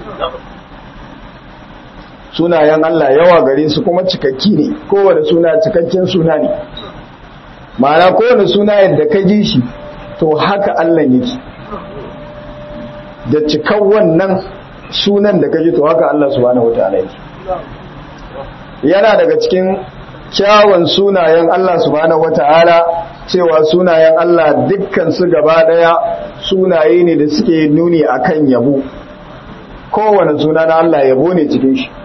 S1: Sunayen Allah yawa gare su kuma cikakki ne, kowane suna cikakken suna ne. Ma'ana kowane suna yadda ka ji shi to haka Allah yake, da cikan wannan sunan da ka ji to haka Allah subhanahu wataala yake. Yana daga cikin kyawun sunayen Allah subhanahu wata'ala cewa sunayen Allah dukkan su gaba daya sunaye ne da suke nuni akan yabo. Kowane suna na Allah yabo ne cikin shi.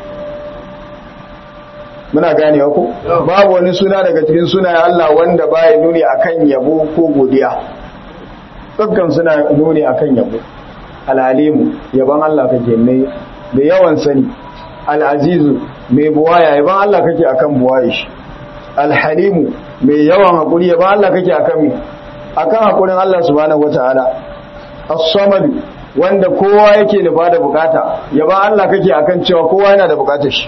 S1: Muna ganewa ko? Babu wani suna daga cikin sunayen Allah wanda baya nuni akan yabo ko godiya. Dukkan suna nuni akan yabo. Al-Alimu yaban Allah kake mai da yawan sani. Al-Azizu mai buwaya yaban Allah kake akan buwaye shi. Al-Halimu mai yawan hakuri yaban Allah kake akan me akan hakurin Allah subhanahu wataala. As-Samad wanda kowa yake da bada bukata yaban Allah kake akan cewa kowa yana da bukatar shi.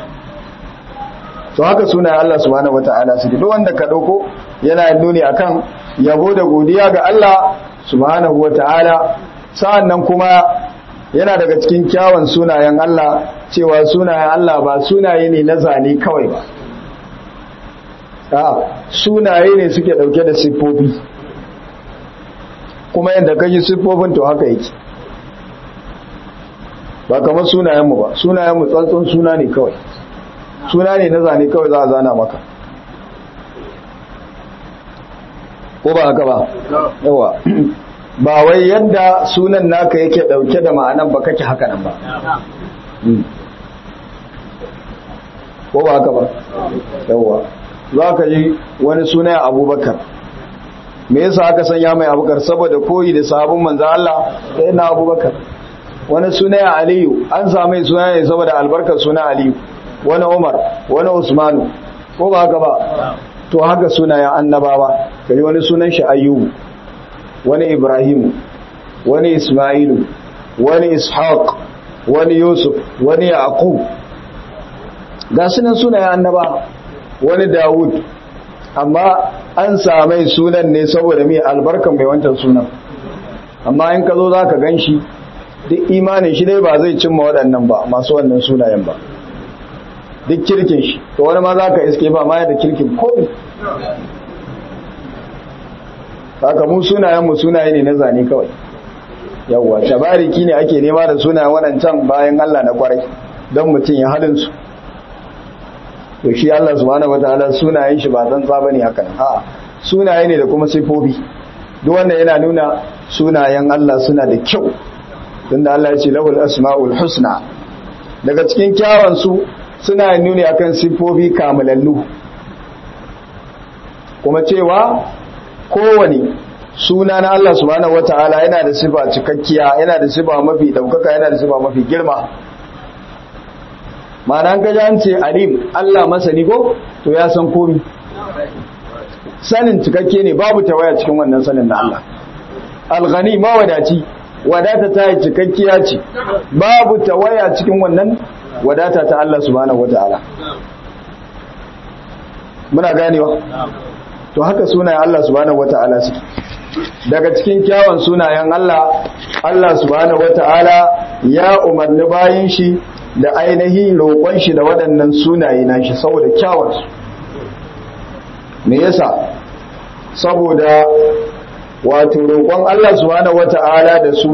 S1: To haka sunayen Allah subhanahu wataala su duk wanda ka dauko yana nuni akan yabo da godiya ga Allah subhanahu wataala. Sa'annan kuma yana daga cikin kyawun sunayen Allah cewa sunayen Allah ba sunaye ne na zane kawai ba. A'a, sunaye ne suke dauke da siffofi. Kuma yadda kaji siffofin to haka yake. Ba kamar sunayenmu ba, sunayenmu tsantsan suna ne kawai. Suna ne na zane kawai za a zana maka. Ko ba haka ba? Yawa. Ba wai yadda sunan naka yake dauke da ma'anan ba kake haka nan ba. Ko ba haka ba? Yawwa. Za ka ji wani suna Abubakar. Me yasa aka sanya mai Abubakar? Saboda koyi da sahabban manzo Allah sai na Abubakar. Wani suna Aliyu, an samu suna ne saboda albarkar suna Aliyu. Wani Umar, wani Usmanu. Ko ba haka ba? To haka sunayen annabawa. Kai wani sunan shi Ayyubu. Wani Ibrahimu, wani Ismailu, wani Ishaq, wani Yusuf, wani Yaqub. Ga sunan sunayen annaba, wani Dawud. Amma an same sunan ne saboda mai albarkan mai wancan sunan. Amma in ka zo za ka gan shi, duk imanin shi dai ba zai cimma waɗannan ba, masu wannan sunayen ba. Duk kirkin shi, to wani ma za ka iske ba ma da kirkin komi. Haka mu sunayenmu sunaye ne na zane kawai. Yawwa, tabariki ne ake nema da sunayen waɗancan bayan Allah na kwarai don mutum ya halin su. To shi Allah subhanahu wataala sunayen shi ba zan tsaba ne haka. A'a, sunaye ne da kuma sifofi. Duk wanda yana nuna sunayen Allah suna da kyau. Tunda Allah ya ce lahul asmaul husna. Daga cikin kyawun su suna nuni akan sifofi kamalallu. Kuma cewa kowane suna na Allah subhanahu wata'ala yana da sifa cikakkiya, yana da sifa mafi daukaka, yana da sifa mafi girma. ma'ana an gaji an ce alim Allah masani ko to ya san komi sanin cikakke ne babu tawaya cikin wannan sanin na Allah al-ghani mawadaci wadata ta yi cikakkiya ce babu tawaya cikin wannan wadata ta Allah subhanahu wataala muna ganewa to haka sunayen Allah subhanahu wataala suke daga cikin kyawun sunayen Allah Allah subhanahu wataala ya umarni bayin shi da ainihin roƙon shi da waɗannan sunaye nashi saboda kyawun su me yasa saboda wato roƙon Allah subhanahu wata'ala da su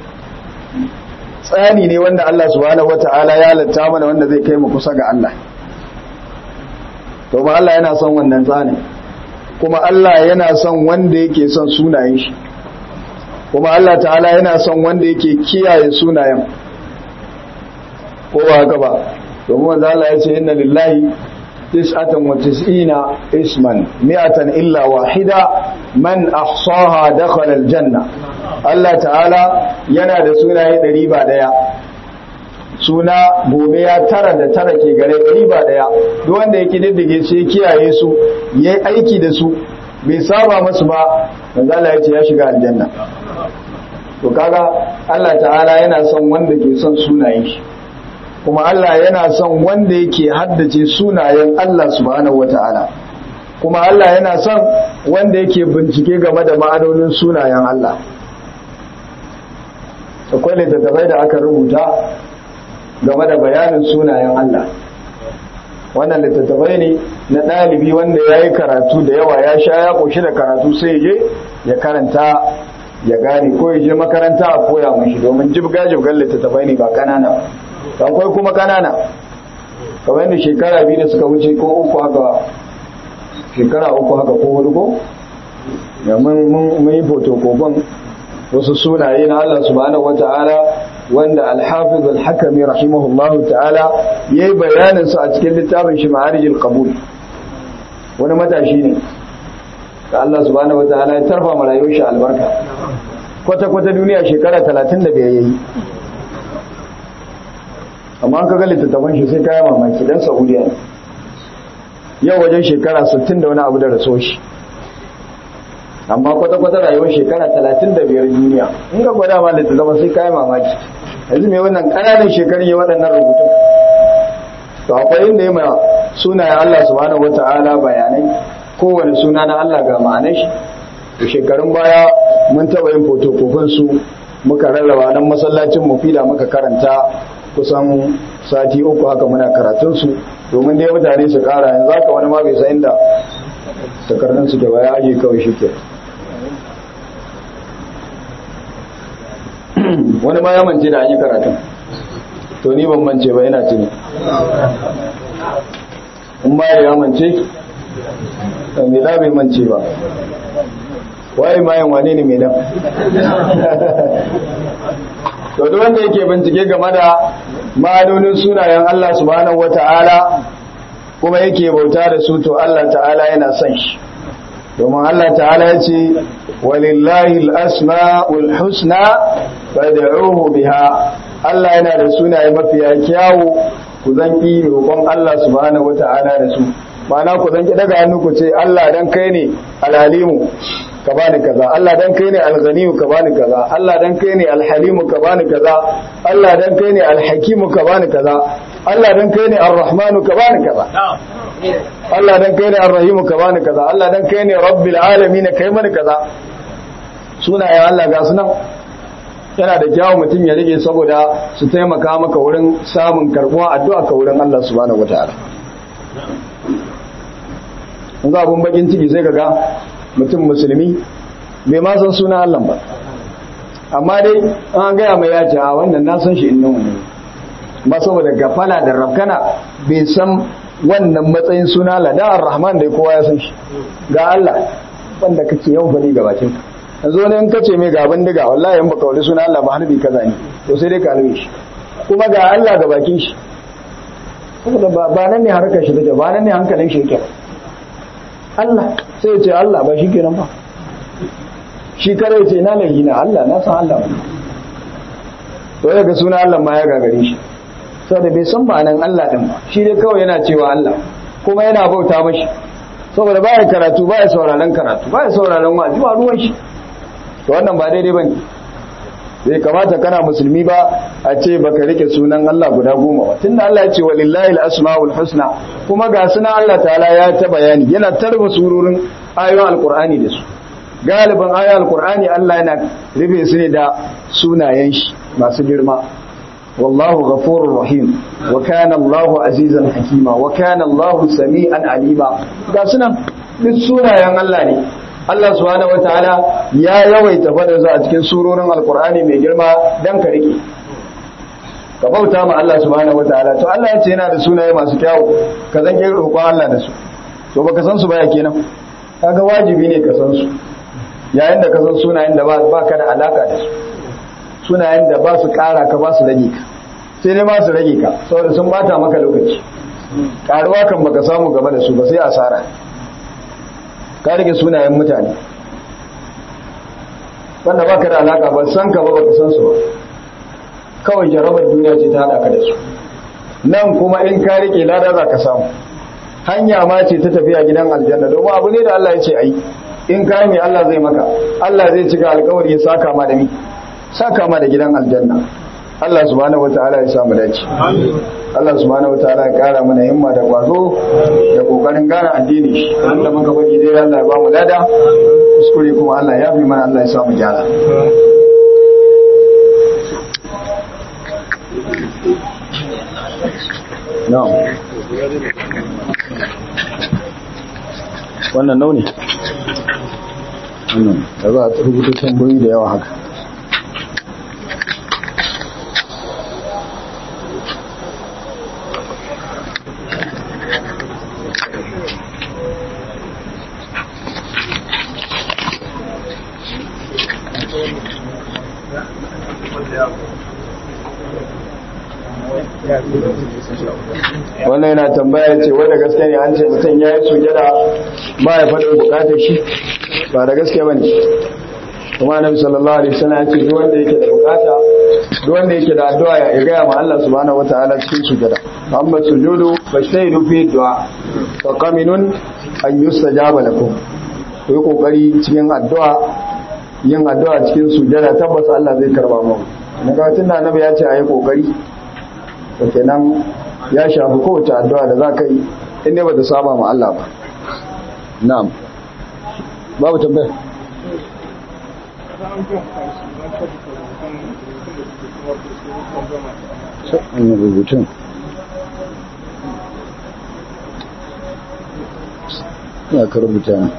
S1: tsani ne wanda Allah subhanahu wata'ala ya halatta mana wanda zai kai mu kusa ga Allah to ba Allah yana son wannan tsani kuma Allah yana son wanda yake son sunayen shi kuma Allah ta'ala yana son wanda yake kiyaye sunayen ko ba haka ba domin wanda Allah ya ce inna lillahi tis'atan wa tis'ina isman mi'atan illa wahida man ahsaha dakhala aljanna Allah ta'ala yana da sunaye ɗari ba daya suna gobe ya tara da tara ke gare ɗari ba daya duk wanda yake diddige sai kiyaye su yayi aiki da su bai saba masu ba manzo Allah ya ce ya shiga aljanna to kaga Allah ta'ala yana son wanda ke son sunayen shi kuma Allah yana son wanda yake haddace sunayen Allah subhanahu wata'ala kuma Allah yana son wanda yake bincike game da ma'anonin sunayen Allah akwai littattafai da aka rubuta game da bayanin sunayen Allah wannan littattafai ne na ɗalibi wanda ya yi karatu da yawa ya sha ya ƙoshi da karatu sai je ya karanta ya gane ko ya je makaranta a koya mashi domin jibga-jibgar littattafai ne ba ƙanana ba akwai kuma kanana kamar yadda shekara biyu da suka wuce ko uku haka shekara uku haka ko hudu ko ya mun yi fotokofin wasu sunaye na Allah subhanahu wata'ala wanda al-hafiz al-hakami rahimahullahu ta'ala yayi bayanin su a cikin littafin shi ma'arijul qabul wani matashi ne da Allah subhanahu wata'ala ya tarfa ma rayuwar shi albarka kwata kwata duniya shekara talatin da biyar yayi amma an kaga littattafan shi sai kaya mamaki dan Saudiya ne yau wajen shekara sittin da wani abu da raso shi amma kwata-kwata rayuwar shekara talatin da biyar duniya in ga gwada ma littattafan sai kaya mamaki yanzu mai wannan ƙananan shekarun yi waɗannan rubutun to akwai inda ya mai sunayen Allah subhanahu wata'ala bayanai kowane suna na Allah ga ma'anar shi da shekarun baya mun taɓa yin fotokofin su muka rarraba nan masallacin mufida muka karanta kusan sati uku haka muna karatunsu domin dai mutane su kara yanzu haka wani ma bai san inda takardun su da baya aje kawai shi ke wani ma ya mance da an yi karatun to ni ban mance ba ina tuni in ma ya mance mai da bai mance ba waye mayan wane ne mai nan to duk wanda yake bincike game da ma'anonin sunayen Allah subhanahu wata'ala kuma yake bauta da su to Allah ta'ala yana son shi domin Allah ta'ala ya ce walillahi al-asma'ul husna fad'uhu biha Allah yana da sunaye mafiya kyawu ku zanki roƙon Allah subhanahu wata'ala da su ma'ana ku zanki daga hannu ku ce Allah dan kai ne al-alimu ka bani kaza Allah dan kai ne al-ghaniyu ka bani kaza Allah dan kai ne al-halimu ka bani kaza Allah dan kai ne al-hakimu ka bani kaza Allah dan kai ne ar-rahmanu ka bani kaza Allah dan kai ne ar-rahimu ka bani kaza Allah dan kai ne rabbil alamin kai mani kaza sunayen Allah ga sunan yana da kyawun mutum ya rike saboda su taimaka maka wurin samun karbuwa addu'a ka wurin Allah subhanahu wataala in ga abun bakin ciki sai kaga mutum musulmi bai ma san suna Allah ba amma dai an gaya mai ya ce a wannan na san shi inna wannan ba saboda gafala da rafkana bai san wannan matsayin suna Allah da ar-rahman dai kowa ya san shi ga Allah wanda kake yawan bari ga bakin ka yanzu ne in kace mai gaban diga wallahi in baka wani suna Allah ba harbi kaza ne to sai dai ka alwe shi kuma ga Allah ga bakin shi saboda ba nan ne harkar shi take ba nan ne hankalin shi yake Allah sai ya ce Allah ba shi kenan ba shi kare ce na lahi na Allah na san Allah ba to ya ga suna Allah ma ya gagare shi saboda bai san ma'anan Allah din ba shi dai kawai yana cewa Allah kuma yana bauta mashi saboda baya karatu baya sauraron karatu baya sauraron wa'azi ba ruwan shi to wannan ba daidai bane bai kamata kana musulmi ba a ce baka rike sunan Allah guda goma ba tunda Allah ya ce walillahi al-asmaul husna kuma ga sunan Allah ta'ala ya ta bayani yana tarba sururin ayoyin alqur'ani da su galibin ayoyin alqur'ani Allah yana rufe su ne da sunayen shi masu girma wallahu ghafurur rahim wa kana Allahu azizan hakima wa kana Allahu sami'an alima ga sunan duk sunayen Allah ne Allah subhanahu wataala ya yawaita fadar su a cikin surorin alqur'ani mai girma dan ka rike ka bauta ma Allah subhanahu wataala to Allah ya ce yana da sunaye masu kyau ka zan yi roƙon Allah da su to baka san su ba ya kenan kaga wajibi ne ka san su yayin da ka san sunayen da ba ka da alaka da su sunayen da ba su ƙara ka ba su rage ka sai dai ba su rage ka saboda sun bata maka lokaci karuwa kan baka samu gaba da su ba sai asara ka rage sunayen mutane wanda baka da alaka ba san ka ba baka san su ba kawai jarabar duniya ce ta hada ka da su nan kuma in ka rike lada za ka samu hanya ma ce ta tafiya gidan aljanna domin abu ne da Allah ya ce ai in ka mai Allah zai maka Allah zai cika alkawari ya saka ma da mi saka ma da gidan aljanna Allah subhanahu wataala ya samu dace Allah subhanahu wataala ya kara mana himma da kwazo da kokarin gane addini shi wanda muka bari dai Allah ya ba mu lada kuskure kuma Allah ya fi mana Allah ya samu gyara na'am wannan nauni wannan da za a rubuta tambayoyi da yawa haka wannan yana tambaya ce wanda gaske ne an ce mutum ya yi sujada ba ya faɗin bukatar shi ba da gaske ba ne kuma annabi sallallahu alaihi wasallam ya ce duk wanda yake da bukata duk wanda yake da addu'a ya gaya ma Allah subhanahu wataala cikin sujada amma sujudu fashtahidu fi du'a fa qaminun an yustajaba lakum ku yi kokari cikin addu'a yin addu'a cikin sujada tabbas Allah zai karba mu daga tunda annabi ya ce ayi kokari to kenan ya shafi kowace addu'a da za ka yi inda ba ta saba ma Allah ba na'am babu tambaya sa'an rubutun ya ka rubuta ne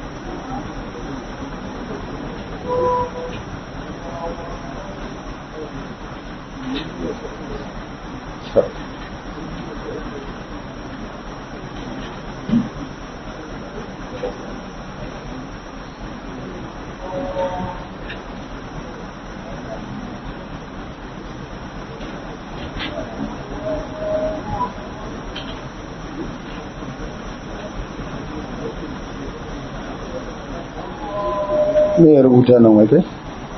S1: me ya rubuta nan wai kai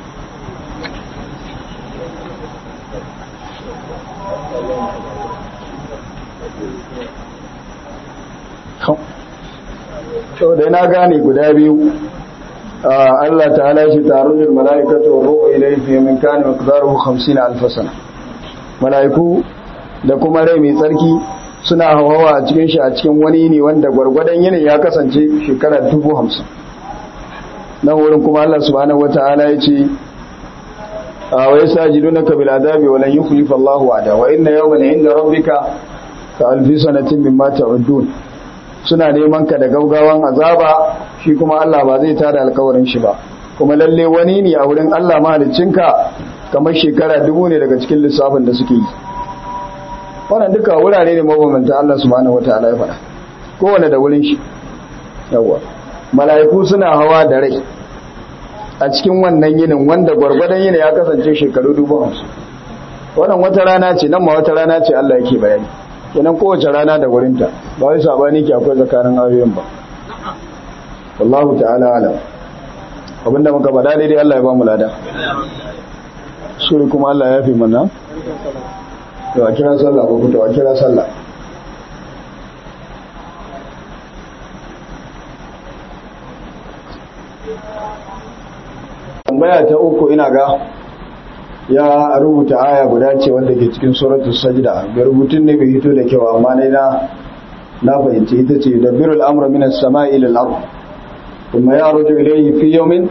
S1: to da na gane guda biyu Allah ta'ala shi tarujul malaikatu wa ruhu ilayhi fi min kana miqdaruhu khamsina alf sana malaiku da kuma rai mai tsarki suna hawawa a cikin shi a cikin wani ne wanda gwargwadon yini ya kasance shekara dubu hamsin nan wurin kuma Allah subhanahu wata'ala ya ce wa yasajidunaka bil adabi wa lan yukhlifa Allahu wa'ada wa inna yawman 'inda rabbika ka alfi sanatin mimma ta'udun suna neman ka da gaugawan azaba shi kuma Allah ba zai tada alkawarin shi ba kuma lalle wani ne a wurin Allah mahaliccinka kamar shekara dubu ne daga cikin lissafin da suke yi wannan duka wurare ne mabambanta Allah subhanahu wataala ya faɗa kowane da wurin shi yawa mala'iku suna hawa da rai a cikin wannan yinin wanda gwargwadon yini ya kasance shekaru dubu hamsin wannan wata rana ce nan ma wata rana ce Allah yake bayani kenan kowace rana da wurinta ba wai sabani ke akwai tsakanin ayoyin ba wallahu ta'ala alam abinda muka faɗa daidai Allah ya ba mu lada suri kuma Allah ya fi mana to a kira sallah ko to a kira sallah tambaya ta uku ina ga ya rubuta aya guda ce wanda ke cikin suratul sajda bai rubutun ne bai hito da kyau amma ne na na fahimci ita ce dabbirul amra minas sama'i ila al-ard kuma ya ruju ilayhi fi yawmin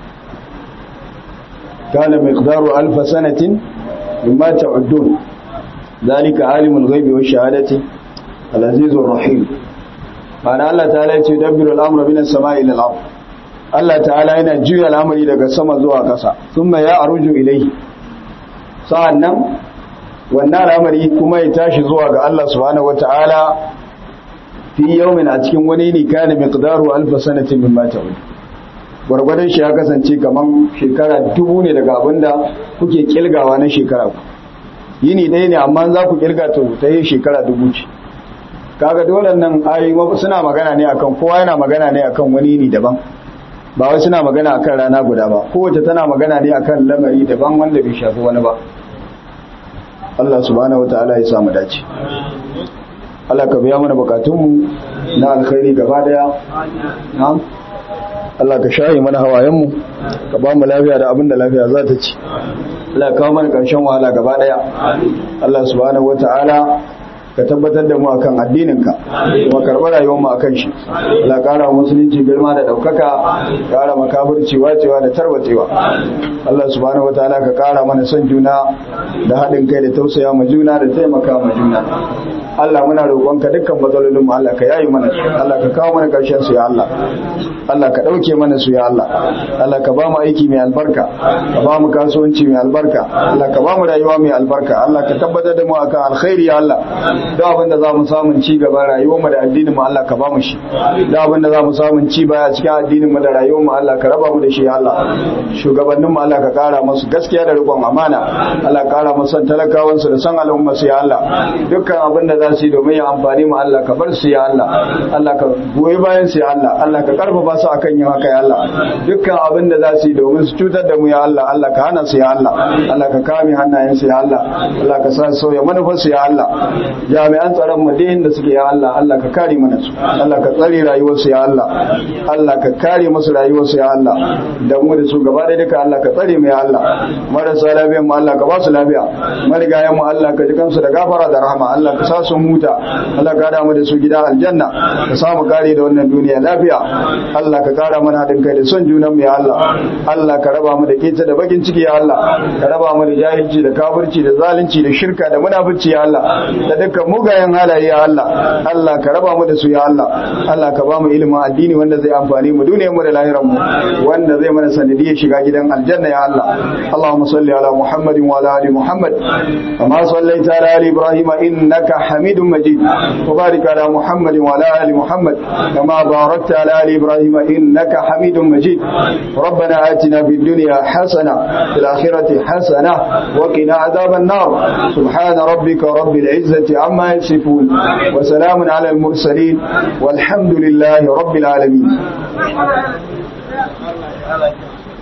S1: kana miqdaru alf sanatin mimma ta'uddun zalika alimul ghaibi wash shahadati al-azizur rahim ana Allah ta'ala ya ce dabbirul amra minas sama'i ila al-ard Allah ta'ala yana juya al'amari daga sama zuwa ƙasa thumma ya aruju ilayhi sa'annan wannan al'amari kuma ya tashi zuwa ga Allah subhanahu wata'ala fi yawmin a cikin wani ne kana miqdaru alf sanatin mimma ta'ud gurgurdan shi ya kasance kaman shekara dubu ne daga abinda kuke kilgawa na shekara ku yini dai ne amma za ku kilga to ta yi shekara dubu ce kaga dole nan ayoyi suna magana ne akan kowa yana magana ne akan wani ne daban ba wai suna magana akan rana guda ba kowace tana magana ne akan lamari daban wanda bai shafi wani ba Allah subhanahu wataala ya samu dace Allah ka biya mana bukatunmu na alkhairi gaba daya na'am Allah ka shayi mana hawayenmu ka ba mu lafiya da abin da lafiya za ta ci Allah ka kawo mana karshen wahala gaba daya Allah subhanahu wataala ka tabbatar da mu akan addininka kuma karɓar rayuwar mu akan shi Allah ƙara musulunci girma da ɗaukaka ƙara makabirci wacewa da tarwacewa Allah subhanahu wataala ka ƙara mana son juna da haɗin kai da tausaya ma juna da taimaka ma juna Allah muna roƙonka dukkan matsalolin mu Allah ka yayi mana su Allah ka kawo mana ƙarshen su ya Allah Allah ka ɗauke mana su ya Allah Allah ka ba mu aiki mai albarka ka ba mu kasuwanci mai albarka Allah ka ba mu rayuwa mai albarka Allah ka tabbatar da mu akan alkhairi ya Allah da abin da za mu samun ci gaba rayuwar mu da addinin mu Allah ka ba mu shi da abin da za mu samun ci baya cikin addinin mu da rayuwar mu Allah ka raba mu da shi ya Allah shugabannin mu Allah ka kara musu gaskiya da riƙon amana Allah ka kara musu san talakawan su da san al'umma su ya Allah dukkan abin da za su yi domin ya amfani mu Allah ka bar su ya Allah Allah ka goyi bayan su ya Allah Allah ka karfafa su akan yin haka ya Allah dukkan abin da za su yi domin su cutar da mu ya Allah Allah ka hana su ya Allah Allah ka kame hannayen su ya Allah Allah ka sa su sauya manufar su ya Allah jami'an tsaron mu da inda suke ya Allah Allah ka kare mana su Allah ka tsare rayuwar su ya Allah Allah ka kare musu rayuwar su ya Allah da mu da su gaba da duka Allah ka tsare mu ya Allah marasa lafiya mu Allah ka ba su lafiya marigayen mu Allah ka ji kansu da gafara da rahama Allah ka sa su huta Allah ka da mu da su gida aljanna ka samu kare da wannan duniya lafiya Allah ka kara mana hadin kai da son junan mu ya Allah Allah ka raba mu da keta da bakin ciki ya Allah ka raba mu da jahilci da kafirci da zalunci da shirka da munafici ya Allah da dukkan mugayen halaye ya Allah Allah ka raba mu da su ya Allah Allah ka ba mu ilimin addini wanda zai amfani mu duniyar mu da lahirar mu wanda zai mana sanadiyar shiga gidan aljanna ya Allah Allahumma salli ala Muhammadin wa ala ali Muhammad kama sallaita ala ali Ibrahim innaka Hamidum Majid wa barik ala Muhammadin wa ala ali Muhammad kama barakta ala ali Ibrahim innaka Hamidum Majid ربنا آتنا في الدنيا حسنة في الآخرة حسنة وقنا عذاب النار سبحان ربك رب العزة عما يصفون وسلام على المرسلين والحمد لله رب العالمين